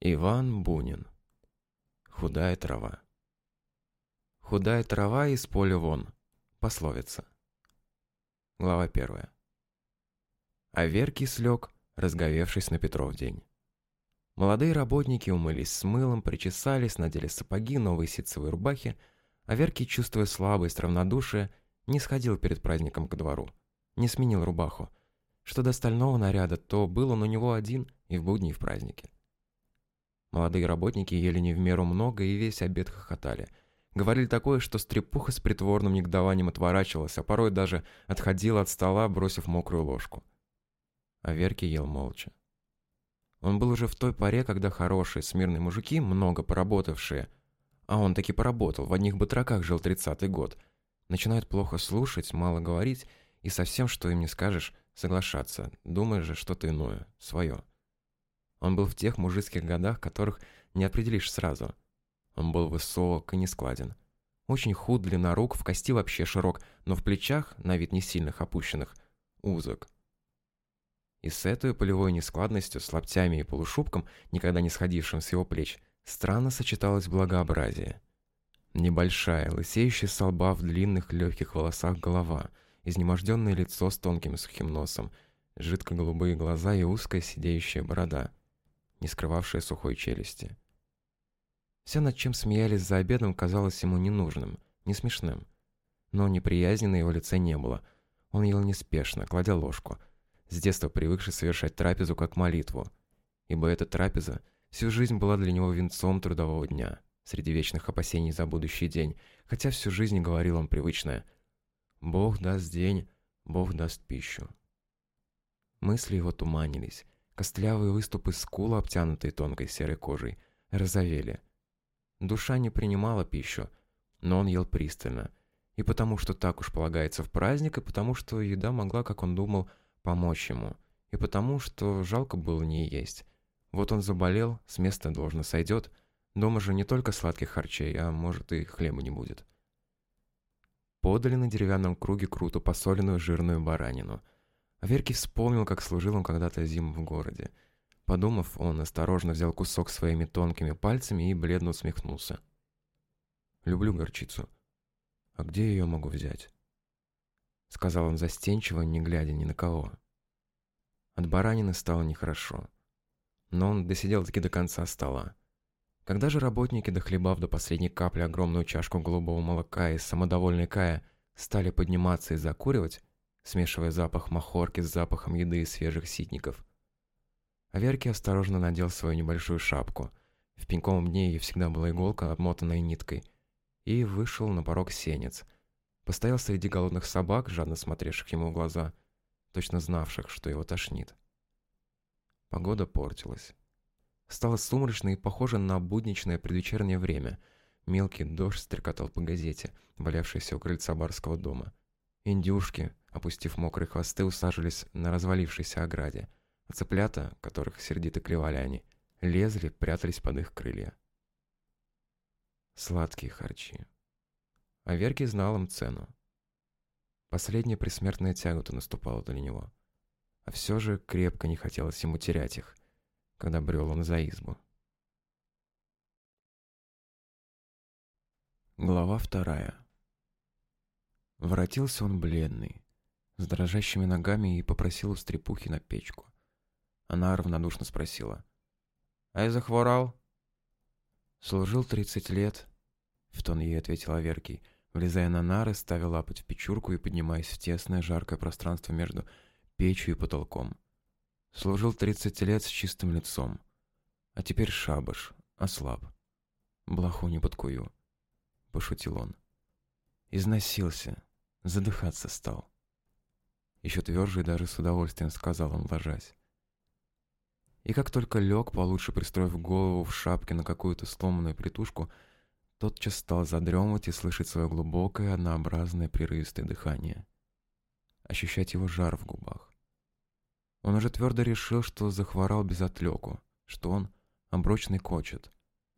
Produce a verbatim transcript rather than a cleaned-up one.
Иван Бунин. Худая трава. Худая трава из поля вон. Пословица. Глава первая. А Веркий слег, разговевшись на Петров день. Молодые работники умылись с мылом, причесались, надели сапоги, новые ситцевые рубахи, а Веркий, чувствуя слабость, равнодушие, не сходил перед праздником ко двору, не сменил рубаху. Что до остального наряда, то был он у него один и в будни, и в праздники. Молодые работники ели не в меру много и весь обед хохотали. Говорили такое, что стрепуха с притворным негодованием отворачивалась, а порой даже отходила от стола, бросив мокрую ложку. А Веркий ел молча. Он был уже в той поре, когда хорошие, смирные мужики, много поработавшие, а он таки поработал, в одних батраках жил тридцатый год, начинают плохо слушать, мало говорить и совсем, что им не скажешь, соглашаться, думая же что-то иное, свое. Он был в тех мужицких годах, которых не определишь сразу. Он был высок и нескладен. Очень худ, длиннорук, в кости вообще широк, но в плечах, на вид не сильных опущенных, узок. И с этой полевой нескладностью, с локтями и полушубком, никогда не сходившим с его плеч, странно сочеталось благообразие. Небольшая, лысеющая со лба в длинных легких волосах голова, изнеможденное лицо с тонким сухим носом, жидко-голубые глаза и узкая сидеющая борода, не скрывавшая сухой челюсти. Все, над чем смеялись за обедом, казалось ему ненужным, не смешным. Но неприязни на его лице не было. Он ел неспешно, кладя ложку, с детства привыкший совершать трапезу как молитву, ибо эта трапеза всю жизнь была для него венцом трудового дня, среди вечных опасений за будущий день, хотя всю жизнь говорил он привычное «Бог даст день, Бог даст пищу». Мысли его туманились, костлявые выступы скул, обтянутые тонкой серой кожей, розовели. Душа не принимала пищу, но он ел пристально, и потому что так уж полагается в праздник, и потому что еда могла, как он думал, помочь ему, и потому что жалко было не есть. Вот он заболел, с места должно сойдет, дома же не только сладких харчей, а может и хлеба не будет. Подали на деревянном круге круто посоленную жирную баранину. А Веркий вспомнил, как служил он когда-то зиму в городе. Подумав, он осторожно взял кусок своими тонкими пальцами и бледно усмехнулся. «Люблю горчицу. А где ее могу взять?» Сказал он застенчиво, не глядя ни на кого. От баранины стало нехорошо. Но он досидел-таки до конца стола. Когда же работники, дохлебав до последней капли огромную чашку голубого молока и самодовольной Кая, стали подниматься и закуривать, смешивая запах махорки с запахом еды и свежих ситников, а Веркий осторожно надел свою небольшую шапку, в пеньковом дне ее всегда была иголка, обмотанная ниткой, и вышел на порог сенец, постоял среди голодных собак, жадно смотревших ему в глаза, точно знавших, что его тошнит. Погода портилась. Стало сумрачно и похоже на будничное предвечернее время. Мелкий дождь стрекотал по газете, валявшейся у крыльца барского дома. Индюшки, опустив мокрые хвосты, усаживались на развалившейся ограде, а цыплята, которых сердито клевали они, лезли, прятались под их крылья. Сладкие харчи. А Веркий знал им цену. Последняя пресмертная тягота наступала для него. А все же крепко не хотелось ему терять их, когда брел он за избу. Глава вторая. Воротился он бледный, с дрожащими ногами, и попросил у стрепухи на печку. Она равнодушно спросила: «А я захворал?» «Служил тридцать лет», — в тон ей ответил Аверкий, влезая на нары, ставя лапоть в печурку и поднимаясь в тесное жаркое пространство между печью и потолком. «Служил тридцать лет с чистым лицом, а теперь шабаш, ослаб. Блоху не подкую», — пошутил он. «Износился, задыхаться стал». Еще тверже и даже с удовольствием сказал он, ложась. И как только лег, получше пристроив голову в шапке на какую-то сломанную притушку, тотчас стал задремывать и слышать свое глубокое, однообразное, прерывистое дыхание. Ощущать его жар в губах. Он уже твердо решил, что захворал без отлеку, что он оброчный кочет,